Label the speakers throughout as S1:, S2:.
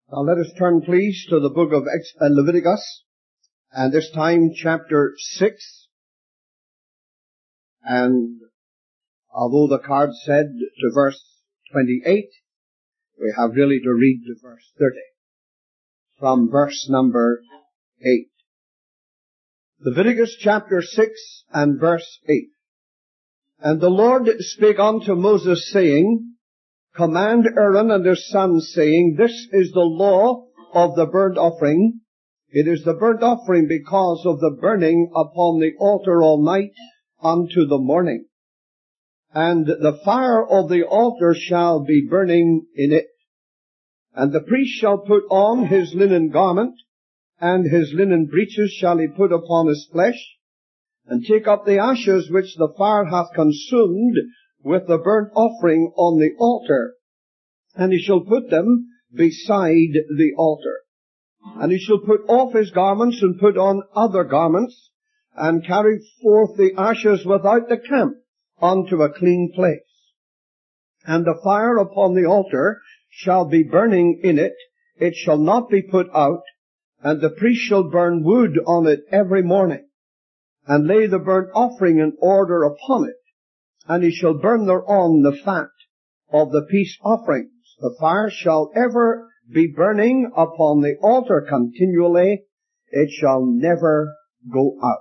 S1: Now let us turn please to the book of Leviticus, and this time chapter 6. And although the card said to verse 28, we have really to read to verse 30, from verse number 8. Leviticus chapter 6 and verse 8. And the Lord spake unto Moses, saying, Command Aaron and his sons, saying, This is the law of the burnt offering. It is the burnt offering because of the burning upon the altar all night unto the morning. And the fire of the altar shall be burning in it. And the priest shall put on his linen garment, and his linen breeches shall he put upon his flesh, and take up the ashes which the fire hath consumed with the burnt offering on the altar, and he shall put them beside the altar. And he shall put off his garments and put on other garments, and carry forth the ashes without the camp unto a clean place. And the fire upon the altar shall be burning in it, it shall not be put out, and the priest shall burn wood on it every morning, and lay the burnt offering in order upon it. And he shall burn thereon the fat of the peace offerings. The fire shall ever be burning upon the altar continually. It shall never go out.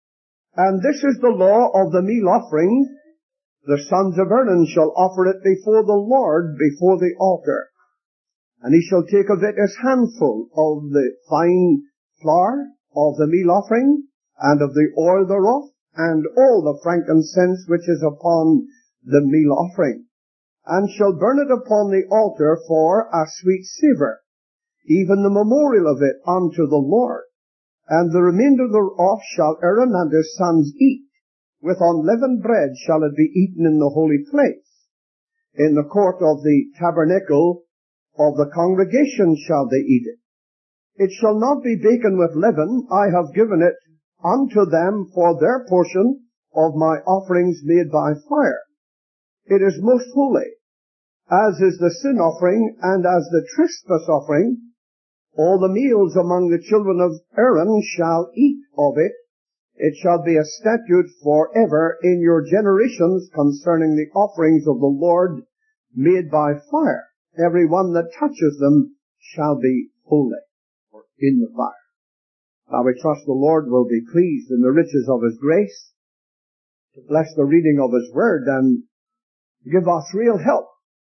S1: And this is the law of the meal offering. The sons of Aaron shall offer it before the Lord, before the altar. And he shall take of it his handful of the fine flour of the meal offering, and of the oil thereof, and all the frankincense which is upon the meal offering, and shall burn it upon the altar for a sweet savour, even the memorial of it unto the Lord. And the remainder thereof shall Aaron and his sons eat. With unleavened bread shall it be eaten in the holy place. In the court of the tabernacle of the congregation shall they eat it. It shall not be baken with leaven. I have given it unto them for their portion of my offerings made by fire. It is most holy, as is the sin offering and as the trespass offering. All the meals among the children of Aaron shall eat of it. It shall be a statute forever in your generations concerning the offerings of the Lord made by fire. Every one that touches them shall be holy, or in the fire. Now we trust the Lord will be pleased in the riches of His grace to bless the reading of His Word and give us real help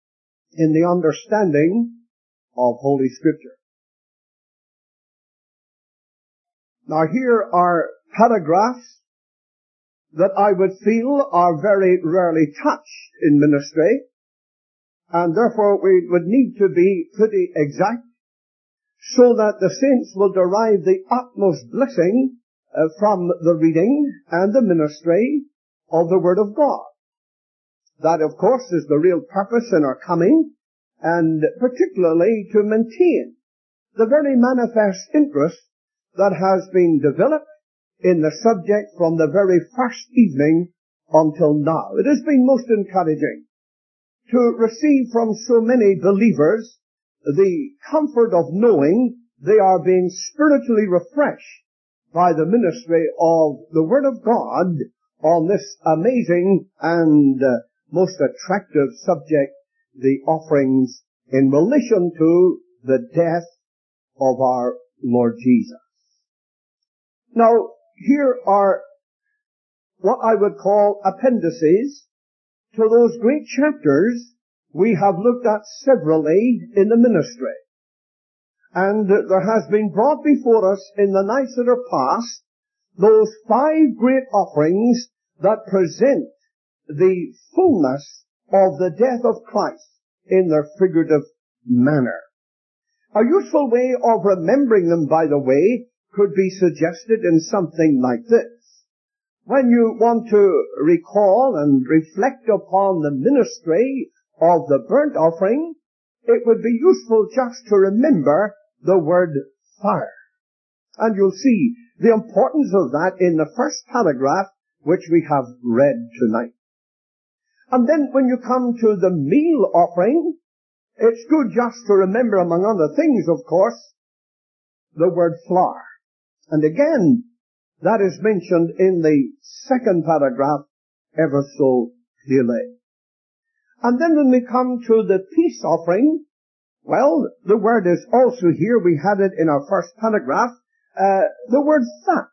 S1: in the understanding of Holy Scripture. Now here are paragraphs that I would feel are very rarely touched in ministry, and therefore we would need to be pretty exact, so that the saints will derive the utmost blessing from the reading and the ministry of the Word of God. That, of course, is the real purpose in our coming, and particularly to maintain the very manifest interest that has been developed in the subject from the very first evening until now. It has been most encouraging to receive from so many believers the comfort of knowing they are being spiritually refreshed by the ministry of the Word of God on this amazing and most attractive subject, the offerings in relation to the death of our Lord Jesus. Now, here are what I would call appendices to those great chapters we have looked at severally in the ministry. And there has been brought before us in the nights that are past those 5 great offerings that present the fullness of the death of Christ in their figurative manner. A useful way of remembering them, by the way, could be suggested in something like this. When you want to recall and reflect upon the ministry of the burnt offering, it would be useful just to remember the word fire. And you'll see the importance of that in the first paragraph which we have read tonight. And then when you come to the meal offering, It's good just to remember, among other things, of course, the word flour. And again, that is mentioned in the second paragraph ever so clearly. And then when we come to the peace offering, well, the word is also here. We had it in our first paragraph. The word fat,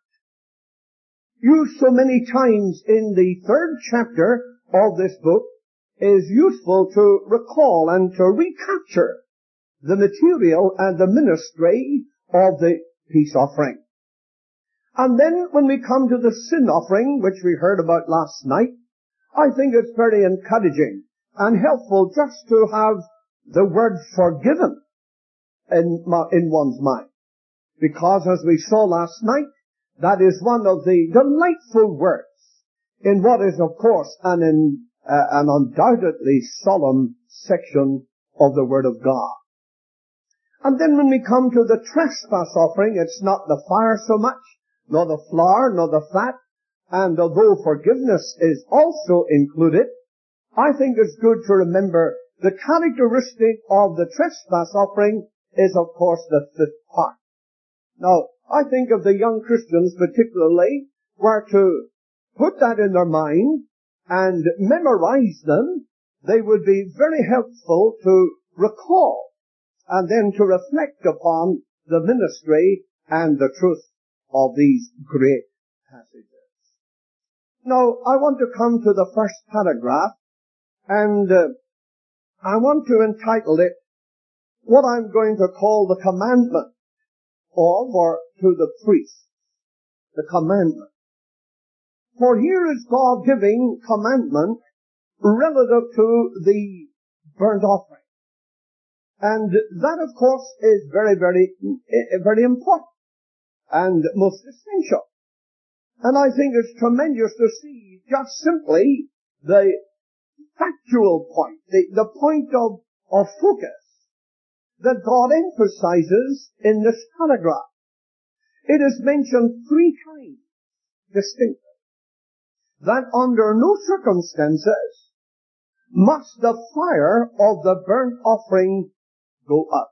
S1: used so many times in the third chapter of this book, is useful to recall and to recapture the material and the ministry of the peace offering. And then when we come to the sin offering, which we heard about last night, I think it's very encouraging and helpful just to have the word forgiven in one's mind. Because as we saw last night, that is one of the delightful words in what is, of course, an undoubtedly solemn section of the Word of God. And then when we come to the trespass offering, it's not the fire so much, nor the flour, nor the fat, and although forgiveness is also included, I think it's good to remember the characteristic of the trespass offering is, of course, the fifth part. Now, I think if the young Christians particularly were to put that in their mind and memorize them, they would be very helpful to recall and then to reflect upon the ministry and the truth of these great passages. Now, I want to come to the first paragraph, and I want to entitle it what I'm going to call the commandment of, or to the priests, the commandment. For here is God giving commandment relative to the burnt offering. And that, of course, is very, very, very important and most essential. And I think it's tremendous to see just simply the factual point, the point of focus that God emphasizes in this paragraph. It is mentioned 3 times distinctly that under no circumstances must the fire of the burnt offering go up.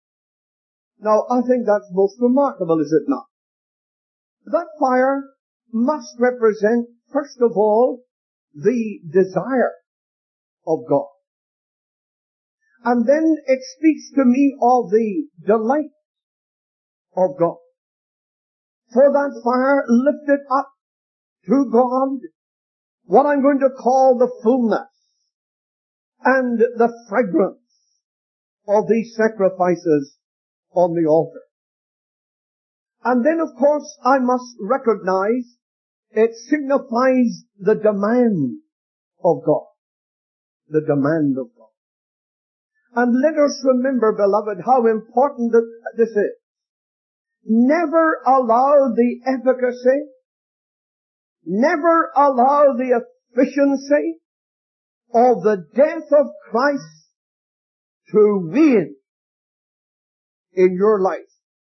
S1: Now, I think that's most remarkable, is it not? That fire must represent, first of all, the desire of God. And then it speaks to me of the delight of God. For that fire lifted up to God what I'm going to call the fullness and the fragrance of these sacrifices on the altar. And then, of course, I must recognize it signifies the demand of God. The demand of God. And let us remember, beloved, how important this is. Never allow the efficacy, never allow the efficiency of the death of Christ to wane in your life,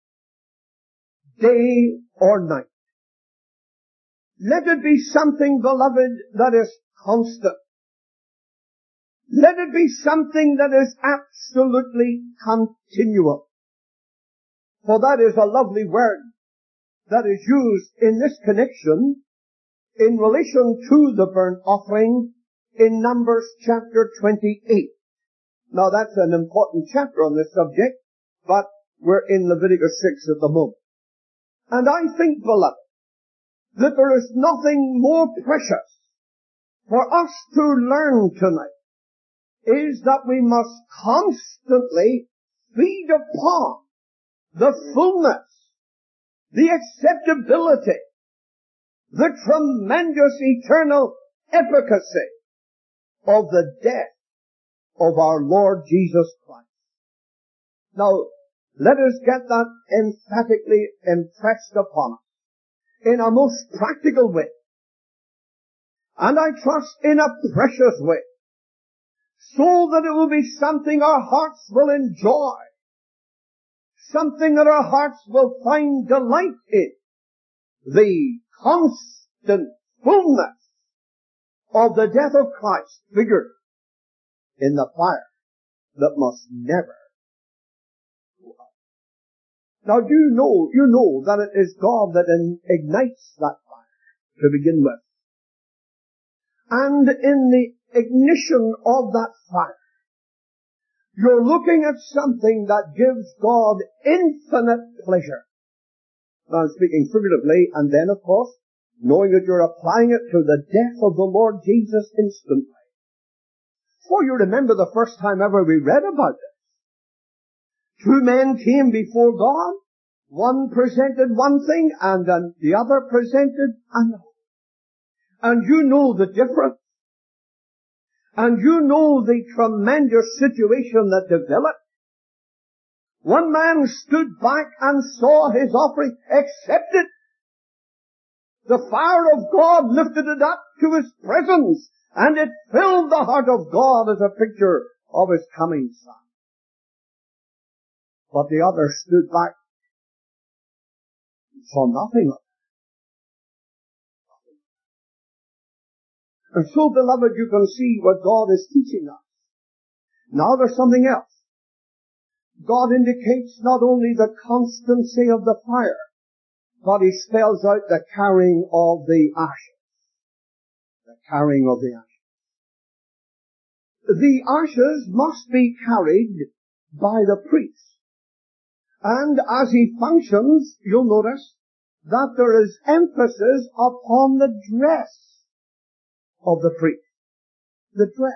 S1: day or night. Let it be something, beloved, that is constant. Let it be something that is absolutely continual. For that is a lovely word that is used in this connection in relation to the burnt offering in Numbers chapter 28. Now that's an important chapter on this subject, but we're in Leviticus 6 at the moment. And I think, beloved, that there is nothing more precious for us to learn tonight is that we must constantly feed upon the fullness, the acceptability, the tremendous eternal efficacy of the death of our Lord Jesus Christ. Now, let us get that emphatically impressed upon us in a most practical way, and I trust in a precious way, so that it will be something our hearts will enjoy, something that our hearts will find delight in, the constant fullness of the death of Christ figured in the fire that must never go out. Now you know that it is God that ignites that fire to begin with. And in the ignition of that fire, you're looking at something that gives God infinite pleasure. Now I'm speaking figuratively, and then of course, knowing that you're applying it to the death of the Lord Jesus instantly. For you remember the first time ever we read about this. Two men came before God. One presented one thing, and then the other presented another. And you know the difference. And you know the tremendous situation that developed. One man stood back and saw his offering accepted. The fire of God lifted it up to his presence, and it filled the heart of God as a picture of his coming Son. But the other stood back and saw nothing of it. And so, beloved, you can see what God is teaching us. Now there's something else. God indicates not only the constancy of the fire, but he spells out the carrying of the ashes. The carrying of the ashes. The ashes must be carried by the priest. And as he functions, you'll notice that there is emphasis upon the dress of the priest. The dress.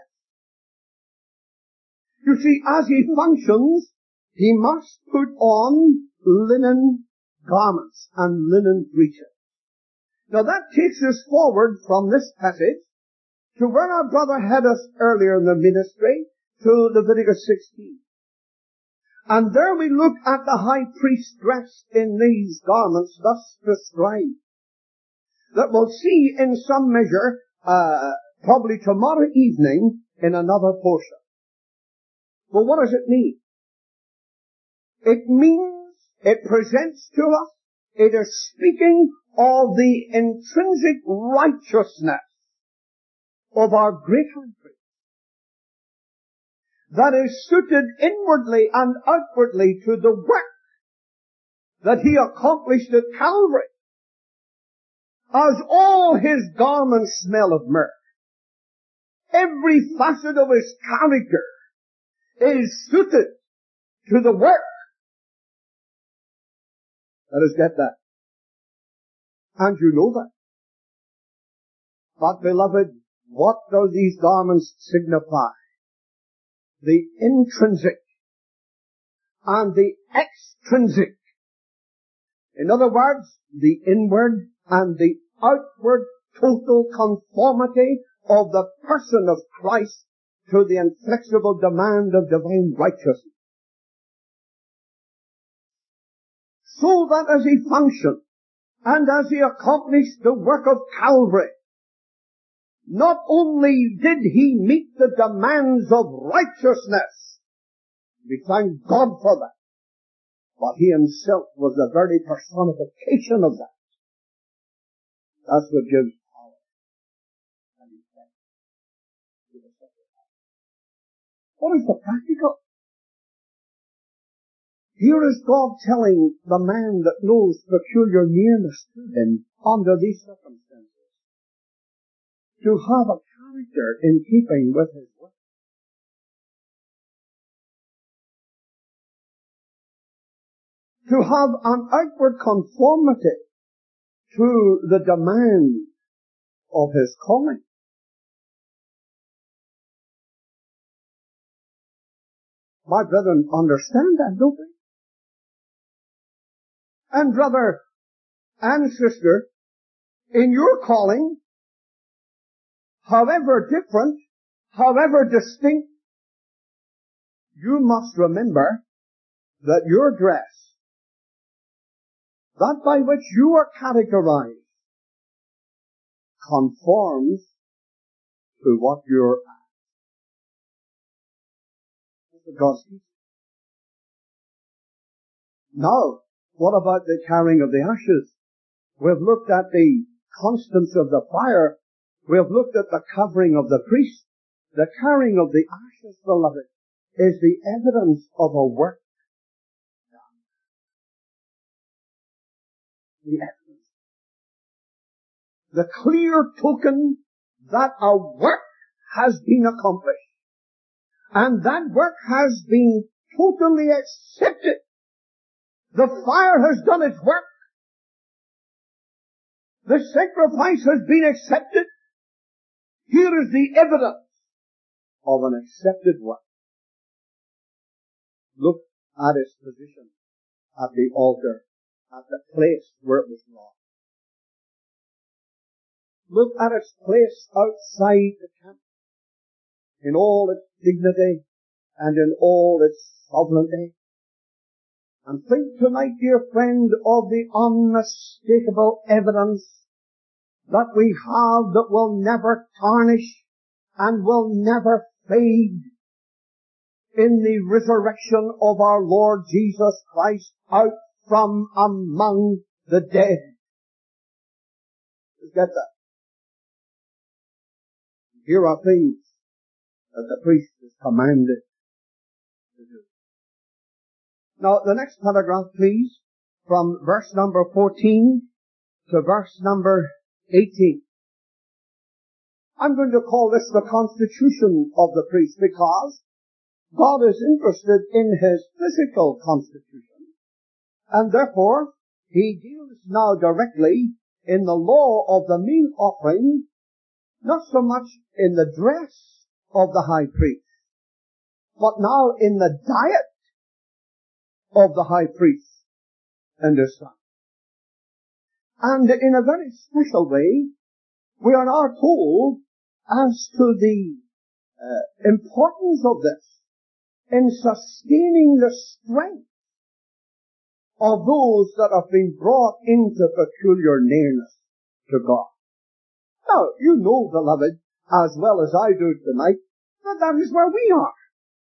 S1: You see, as he functions, he must put on linen garments and linen breeches. Now that takes us forward from this passage to where our brother had us earlier in the ministry, to Leviticus 16. And there we look at the high priest dressed in these garments thus prescribed, that we'll see in some measure, probably tomorrow evening in another portion. Well, what does it mean? It means, it presents to us, it is speaking of the intrinsic righteousness of our great high priest, that is suited inwardly and outwardly to the work that he accomplished at Calvary. As all his garments smell of myrrh, every facet of his character is suited to the work. Let us get that. And you know that. But beloved, what do these garments signify? The intrinsic and the extrinsic. In other words, the inward and the outward total conformity of the person of Christ to the inflexible demand of divine righteousness. So that as he functioned and as he accomplished the work of Calvary, not only did he meet the demands of righteousness, we thank God for that, but he himself was the very personification of that. That's what gives power and effect to the sacrifice. What is the practical? Here is God telling the man that knows peculiar nearness to him under these circumstances to have a character in keeping with his work. To have an outward conformity to the demand of his calling. My brethren understand that, don't they? And brother and sister, in your calling, however different, however distinct, you must remember that your dress, that by which you are categorized, conforms to what you're at. That's what God's teaching. Now, what about the carrying of the ashes? We've looked at the constance of the fire. We've looked at the covering of the priest. The carrying of the ashes, beloved, is the evidence of a work done. The evidence. The clear token that a work has been accomplished. And that work has been totally accepted. The fire has done its work. The sacrifice has been accepted. Here is the evidence of an accepted work. Look at its position at the altar, at the place where it was wrought. Look at its place outside the camp, in all its dignity and in all its sovereignty. And think tonight, dear friend, of the unmistakable evidence that we have that will never tarnish and will never fade in the resurrection of our Lord Jesus Christ out from among the dead. Let's get that. Here are things that the priest is commanded to do. Now, the next paragraph, please, from verse number 14 to verse number 18. I'm going to call this the constitution of the priest because God is interested in his physical constitution, and therefore he deals now directly in the law of the meal offering, not so much in the dress of the high priest, but now in the diet of the high priest and his son. And in a very special way, we are now told as to the importance of this in sustaining the strength of those that have been brought into peculiar nearness to God. Now, you know, beloved, as well as I do tonight, that that is where we are.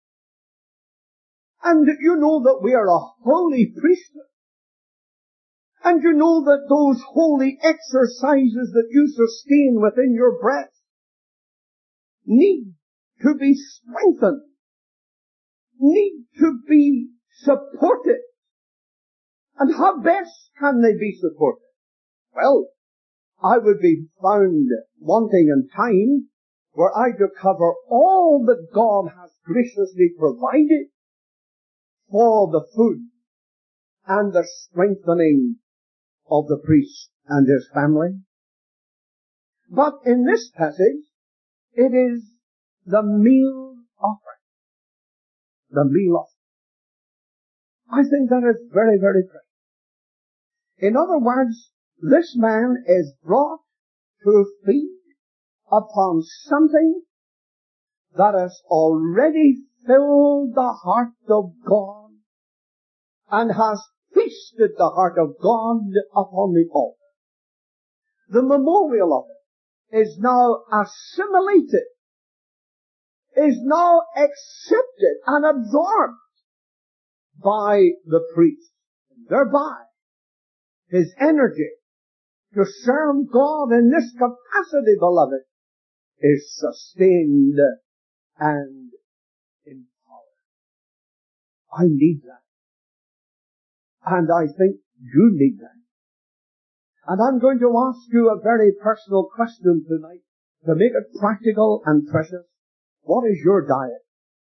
S1: And you know that we are a holy priesthood. And you know that those holy exercises that you sustain within your breast need to be strengthened, need to be supported. And how best can they be supported? Well, I would be found wanting in time were I to cover all that God has graciously provided for the food and the strengthening of the priest and his family. But in this passage, it is the meal offering. The meal offering. I think that is very, very precious. In other words, this man is brought to feed upon something that has already filled the heart of God and has feasted the heart of God upon the altar. The memorial of it is now assimilated, is now accepted and absorbed by the priest. Thereby, his energy to serve God in this capacity, beloved, is sustained and empowered. I need that. And I think you need that. And I'm going to ask you a very personal question tonight to make it practical and precious. What is your diet?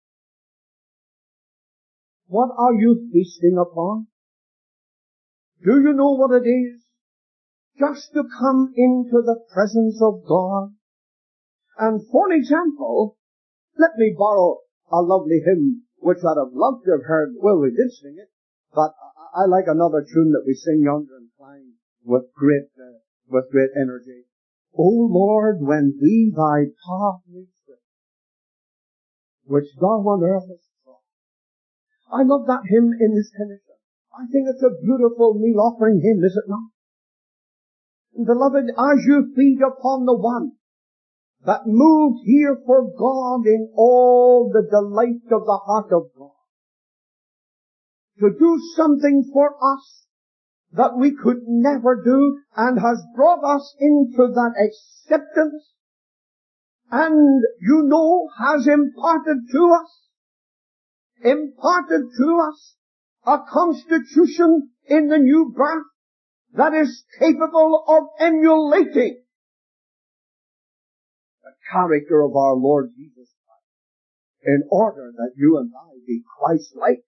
S1: What are you feasting upon? Do you know what it is? Just to come into the presence of God. And for example, let me borrow a lovely hymn which I'd have loved to have heard. Well, we did sing it, but I like another tune that we sing yonder in Klein with great energy. O Lord, when we thy path may tread, which thou on earth hast trod. I love that hymn in this connection. I think it's a beautiful meal offering hymn, is it not? And beloved, as you feed upon the one that moved here for God in all the delight of the heart of God, to do something for us that we could never do and has brought us into that acceptance and, you know, has imparted to us imparted to us a constitution in the new birth that is capable of emulating the character of our Lord Jesus Christ in order that you and I be Christ-like.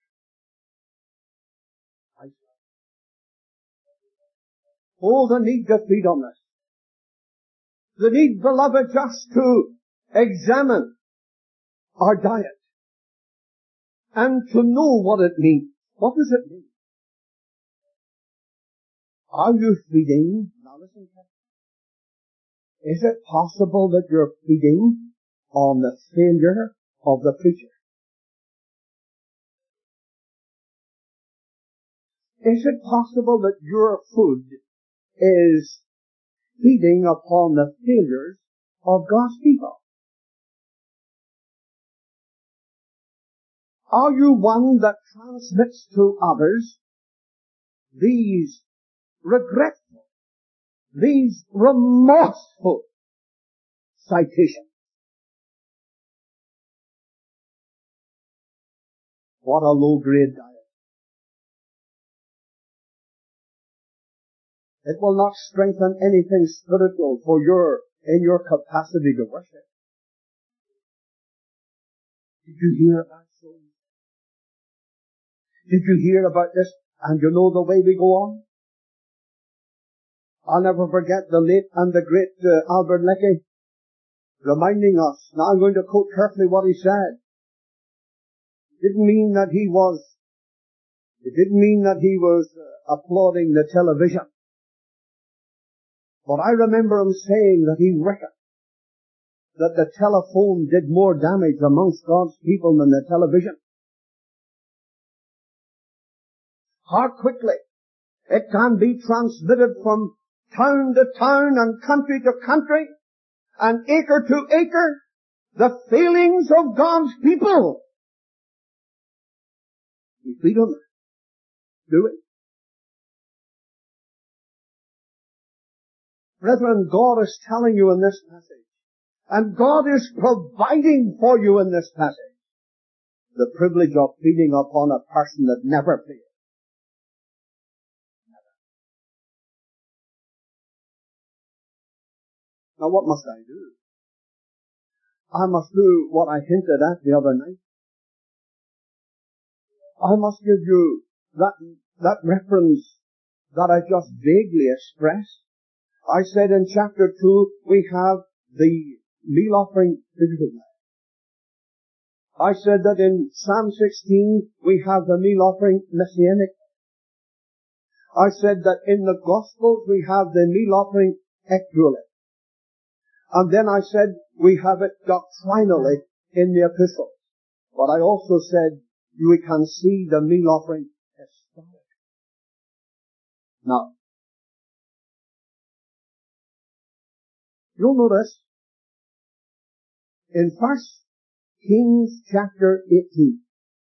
S1: Oh, the need to feed on this. The need, beloved, just to examine our diet and to know what it means. What does it mean? Are you feeding? Now listen carefully. Is it possible that you're feeding on the failure of the preacher? Is it possible that your food is feeding upon the failures of God's people? Are you one that transmits to others these regretful, these remorseful citations? What a low-grade diet. It will not strengthen anything spiritual in your capacity to worship. Did you hear about so? Did you hear about this? And you know the way we go on? I'll never forget the late and the great Albert Lecky reminding us. Now I'm going to quote carefully what he said. It didn't mean that he was applauding the television. But I remember him saying that he reckoned that the telephone did more damage amongst God's people than the television. How quickly it can be transmitted from town to town and country to country and acre to acre, the failings of God's people. We feed on it. Do it. Brethren, God is telling you in this passage, and God is providing for you in this passage, the privilege of feeding upon a person that never fails. Now what must I do? I must do what I hinted at the other night. I must give you that reference that I just vaguely expressed. I said in chapter 2 we have the meal offering figuratively. I said that in Psalm 16 we have the meal offering messianic. I said that in the Gospels we have the meal offering actually. And then I said we have it doctrinally in the epistles. But I also said we can see the meal offering historically. Now, you'll notice in 1 Kings chapter 18,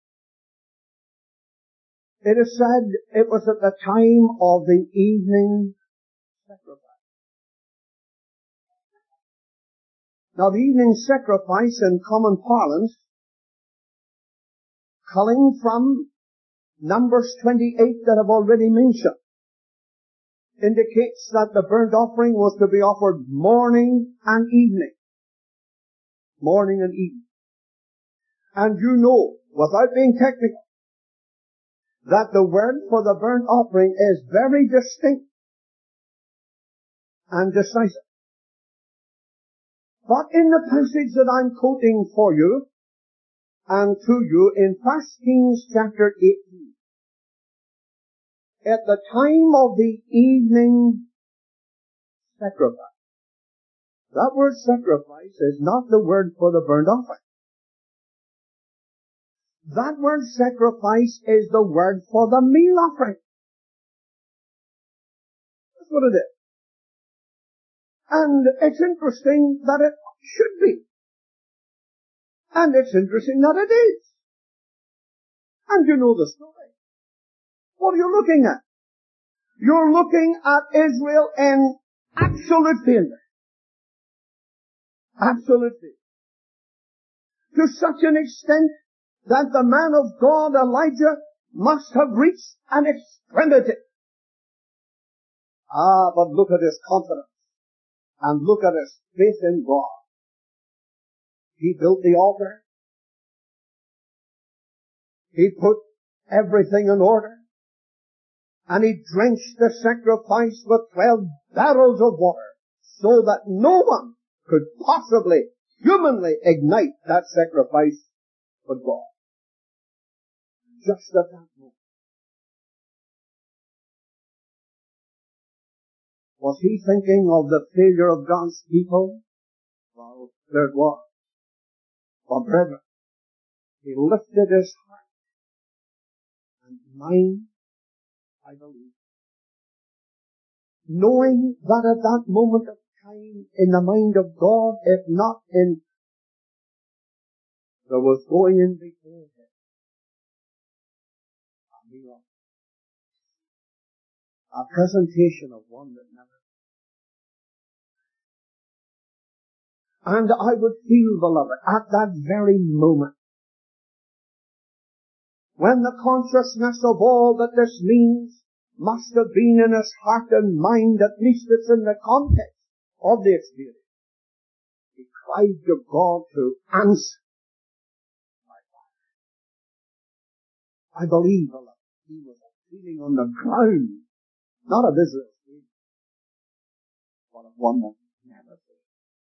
S1: it is said it was at the time of the evening sacrifice. Now the evening sacrifice in common parlance, coming from Numbers 28 that I've already mentioned, indicates that the burnt offering was to be offered morning and evening. Morning and evening. And you know, without being technical, that the word for the burnt offering is very distinct and decisive. But in the passage that I'm quoting for you and to you in 1 Kings chapter 18, at the time of the evening sacrifice, that word sacrifice is not the word for the burnt offering. That word sacrifice is the word for the meal offering. That's what it is. And it's interesting that it should be. And it's interesting that it is. And you know the story. What are you looking at? You're looking at Israel in absolute failure. Absolute failure. To such an extent that the man of God, Elijah, must have reached an extremity. But look at his confidence, and look at his faith in God. He built the altar. He put everything in order. And he drenched the sacrifice with 12 barrels of water, so that no one could possibly humanly ignite that sacrifice but God. Just at that moment. Was he thinking of the failure of God's people? Well, there it was. But brethren, he lifted his heart and mind, I believe, knowing that at that moment of time in the mind of God, if not in, there was going in before him a presentation of one that never. And I would feel, beloved, at that very moment, when the consciousness of all that this means must have been in his heart and mind, at least it's in the context of the experience, he cried to God to answer my Father. I believe, beloved, he was feeling on the ground, not of Israel's faith, but of one that never failed.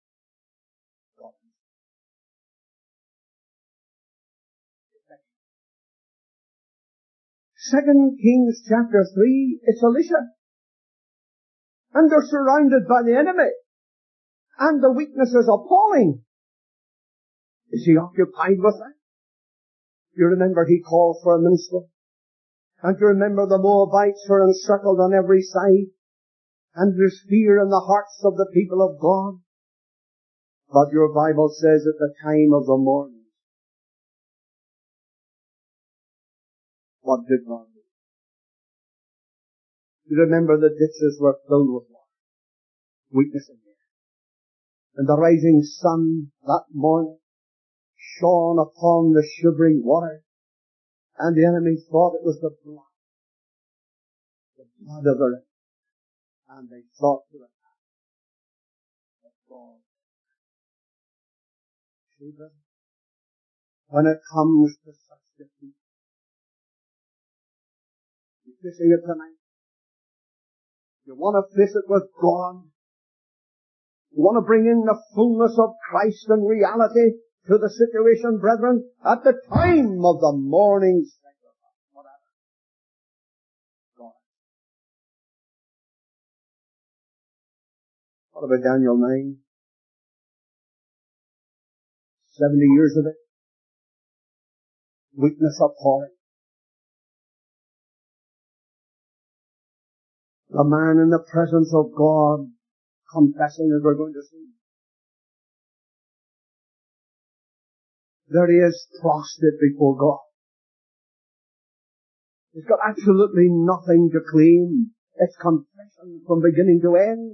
S1: 2 Kings chapter 3, it's Elisha. And they're surrounded by the enemy. And the weakness is appalling. Is he occupied with that? You remember he called for a minstrel. And you remember the Moabites were encircled on every side. And there's fear in the hearts of the people of God. But your Bible says at the time of the morning, what did God do? You remember the ditches were filled with water. Weakness in there. And the rising sun that morning shone upon the shivering water. And the enemy thought it was the blood of the river. And they thought to attack. But God. See, brother, when it comes to such defeat, you're facing it tonight. You want to face it with God. You want to bring in the fullness of Christ and reality to the situation, brethren, at the time of the morning sacrifice. Whatever. God. What about Daniel 9? 70 years of it. Weakness appalling. The man in the presence of God confessing, as we're going to see. There he is, prostrate before God. He's got absolutely nothing to claim. It's confession from beginning to end.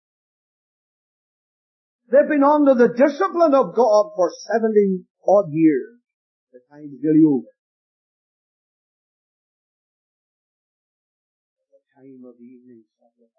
S1: They've been under the discipline of God for 70 odd years. The time is nearly over. The time of the evening sacrifice.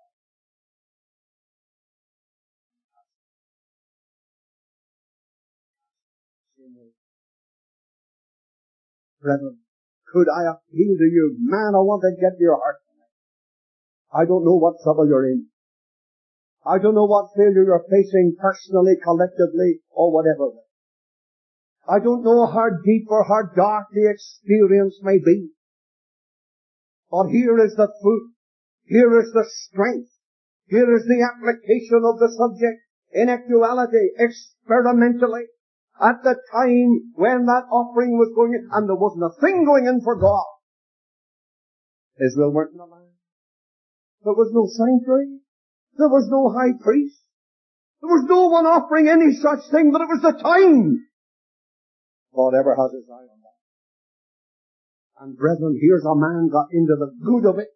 S1: Brethren, could I appeal to you? Man, I want to get to your heart tonight. I don't know what trouble you're in. I don't know what failure you're facing personally, collectively, or whatever. I don't know how deep or how dark the experience may be. But here is the fruit. Here is the strength. Here is the application of the subject in actuality, experimentally. At the time when that offering was going in, and there wasn't a thing going in for God. Israel weren't in the land. There was no sanctuary. There was no high priest. There was no one offering any such thing, but it was the time. God ever has his eye on that. And brethren, here's a man got into the good of it,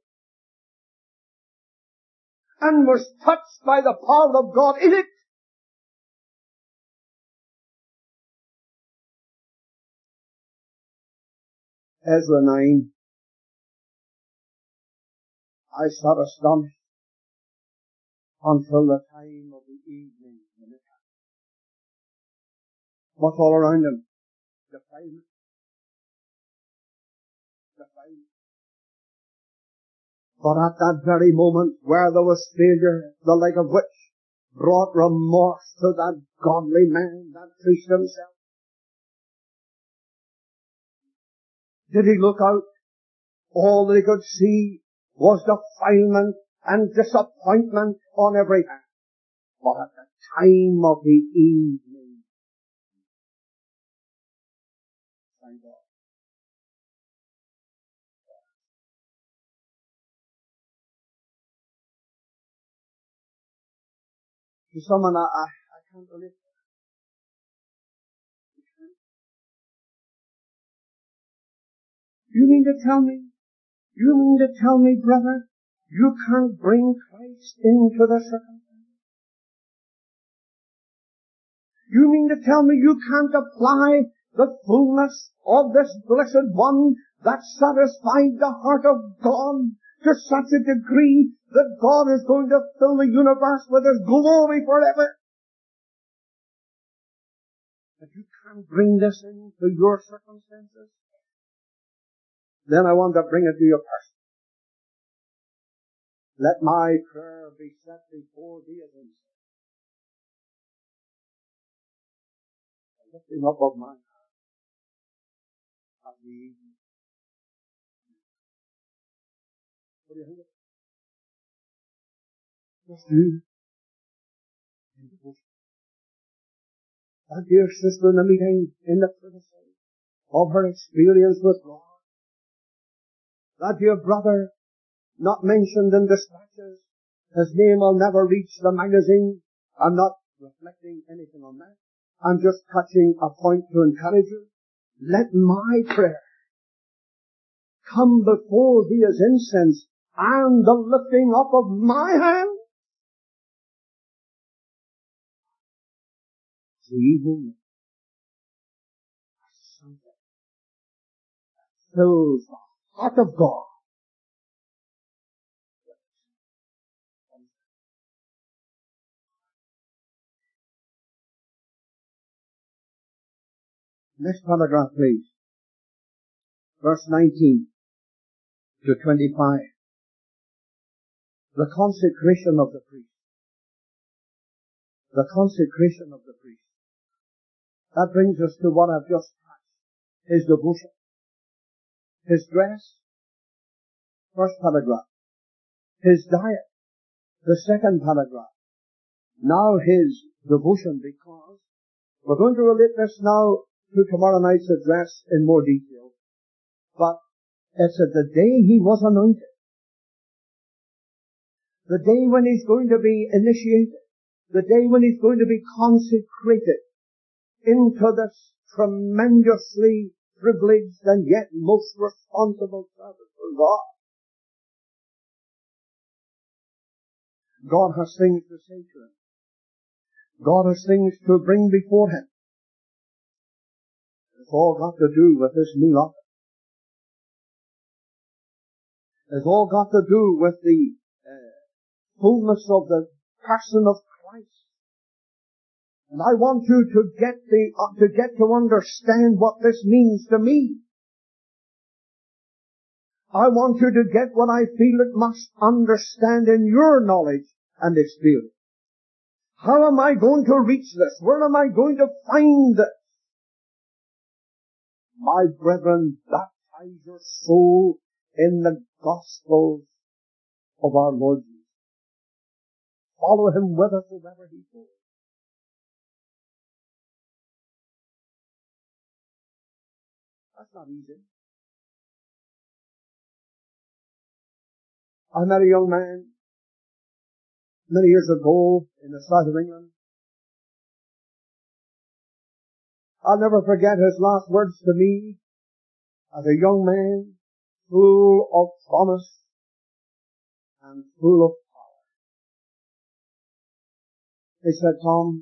S1: and was touched by the power of God in it. Ezra 9, I sat astonished until the time of the evening. What's all around him? Defilement. Defilement. But at that very moment where there was failure, the like of which brought remorse to that godly man, that priest himself, did he look out? All that he could see was defilement and disappointment on every hand. But at the time of the evening, thank God. To someone I can't relate. You mean to tell me, brother, you can't bring Christ into the circumstance? You mean to tell me you can't apply the fullness of this blessed one that satisfied the heart of God to such a degree that God is going to fill the universe with His glory forever? That you can't bring this into your circumstances? Then I want to bring it to your person. Let my prayer be set before thee as incense, the lifting up of my hand at the evening. What do you think of it? Just you in devotion. That dear sister in the meeting in the privacy of her experience with God. That dear brother not mentioned in dispatches. His name will never reach the magazine. I'm not reflecting anything on that. I'm just touching a point to encourage you. Let my prayer come before thee as incense and the lifting up of my hand. The evening something fills the heart of God. Next paragraph, please. Verse 19 to 25. The consecration of the priest. The consecration of the priest. That brings us to what I've just touched. His devotion. His dress. First paragraph. His diet. The second paragraph. Now his devotion, because we're going to relate this now to tomorrow night's address in more detail. But it's at the day he was anointed. The day when he's going to be initiated. The day when he's going to be consecrated into this tremendously privileged and yet most responsible service for God. God has things to say to him. God has things to bring before him. It's all got to do with this new office. It's all got to do with the fullness of the person of Christ. And I want you to get to understand what this means to me. I want you to get what I feel it must understand in your knowledge and experience. How am I going to reach this? Where am I going to find this? My brethren, baptize your soul in the Gospels of our Lord Jesus. Follow him whithersoever he goes. That's not easy. I met a young man many years ago in the south of England. I'll never forget his last words to me as a young man full of promise and full of power. He said, Tom,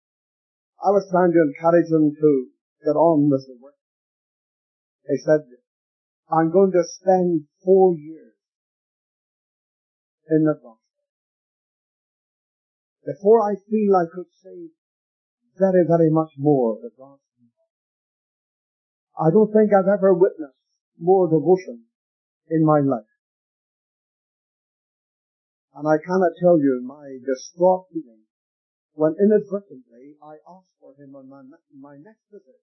S1: I was trying to encourage him to get on with the work. He said, I'm going to spend 4 years in the gospel before I feel I could say very, very much more of the gospel. I don't think I've ever witnessed more devotion in my life. And I cannot tell you my distraught feeling when inadvertently I asked for him on my next visit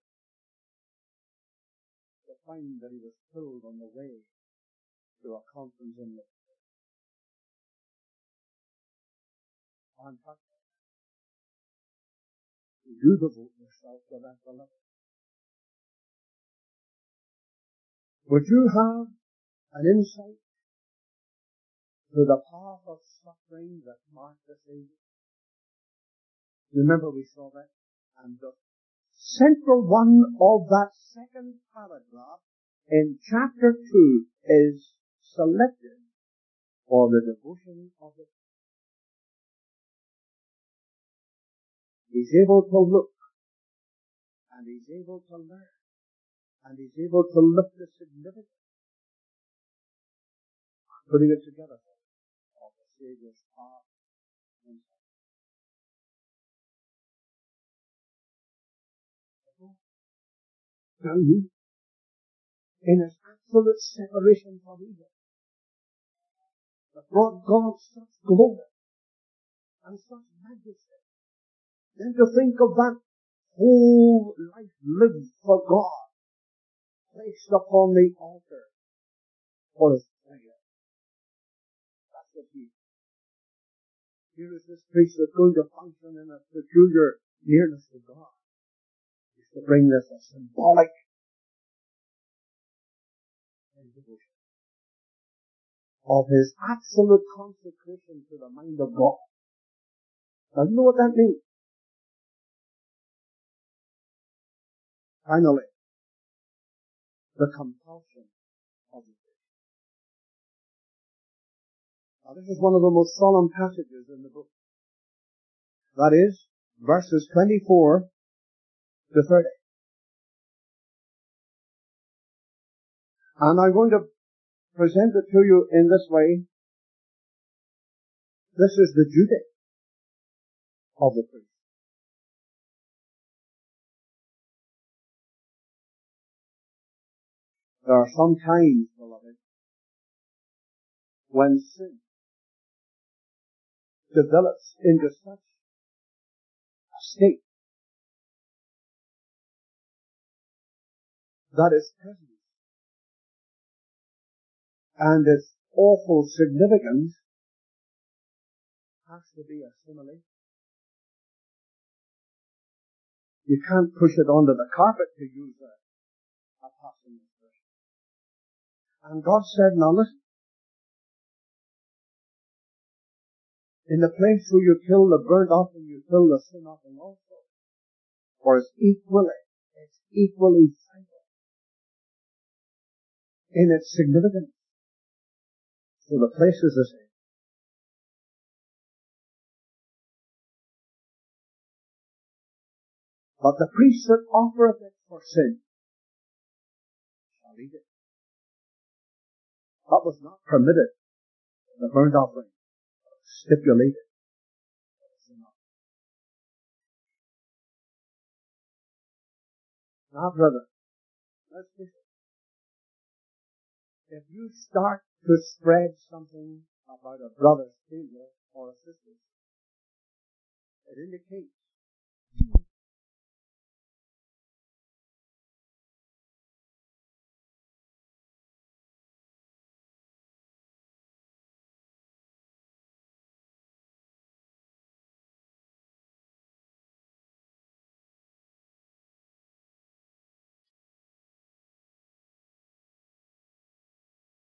S1: to find that he was killed on the way to a conference in the I'm touched. You devote yourself to that beloved. Would you have an insight to the path of suffering that marked the Savior? Remember we saw that? And the central one of that second paragraph in chapter 2 is selected for the devotion of the He's able to look, and he's able to learn, and he's able to lift the significance, putting it together of the Savior's path and now he, in his absolute separation from evil, that brought God such glory and such majesty, then to think of that whole life lived for God, placed upon the altar for his pleasure. That's what he is. Here is this priest that's going to function in a peculiar nearness to God. He's to bring this a symbolic devotion of his absolute consecration to the mind of God. Now you know what that means? Finally, the compulsion of the faith. Now this is one of the most solemn passages in the book. That is, verses 24 to 30. And I'm going to present it to you in this way. This is the duty of the priest. There are some times, beloved, when sin develops into such a state that its presence and its awful significance has to be assimilated. You can't push it onto the carpet, to use a passing expression. And God said, now listen, in the place where you kill the burnt offering, you kill the sin offering also. For it's equally vital in its significance. So the place is the same. But the priest that offereth it for sin shall eat it. That was not permitted in the burnt offering. Stipulated. Now, brother, let's face it. If you start to spread something about a brother's failure or a sister's, it indicates